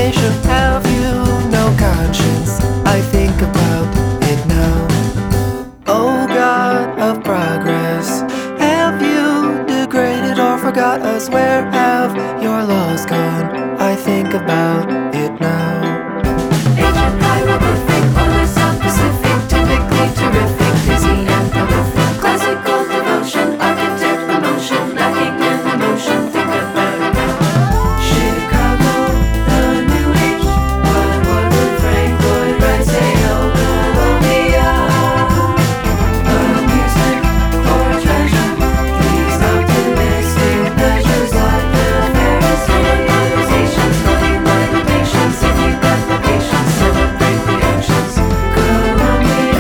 destination. Have you no conscience? I think about it now. Oh God of progress, have you degraded or forgot us? Where have your laws gone? I think about it now. Ancient hieroglyphic, or the South Pacific, typically terrific, busy and prolific. Classical devotion, architect emotion, lacking in emotion, think about it now. Chicago, the new age, what would Frank Lloyd Wright say? Oh, Columbia, amusement or treasure, these optimistic measures like the Ferris wheel, modernizations, study meditations, if you got the patience, celebrate the actions. Columbia.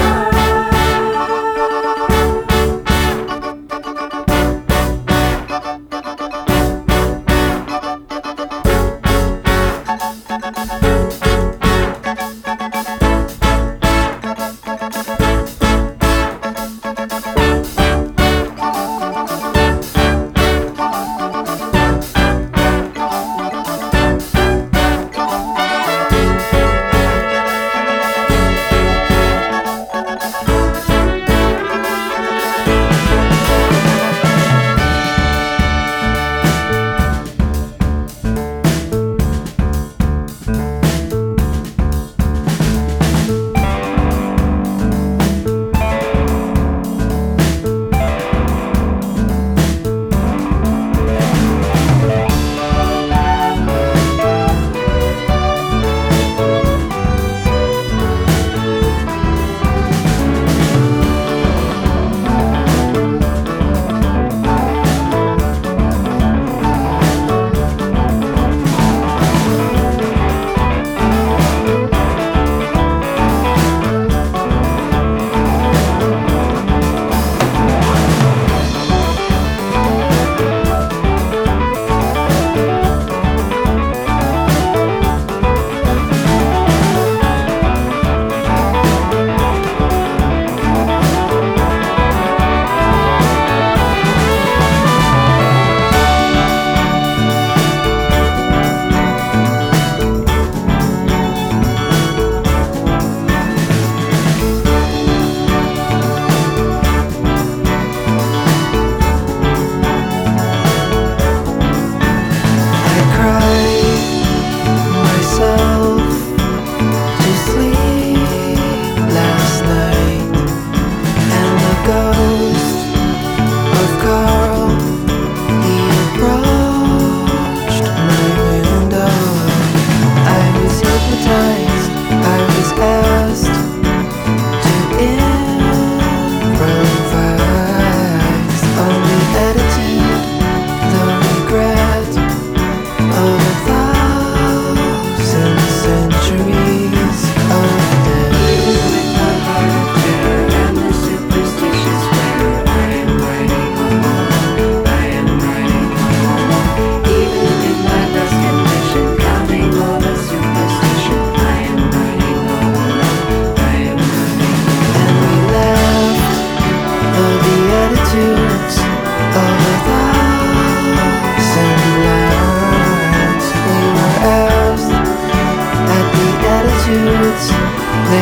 They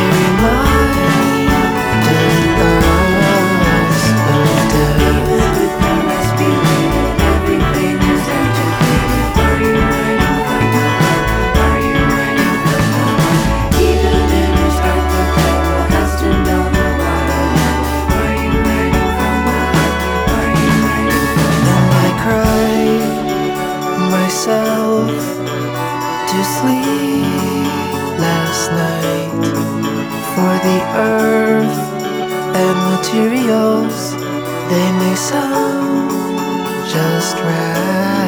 reminded us of death. Even with no rest belated, everything is antiquated. Are you writing from the heart? Are you writing from the heart? Even in his heart, the devil has to know the water level. Are you writing from the heart? Are you writing from the And I heart? cried myself to sleep last night, for the earth and materials, they may sound just right.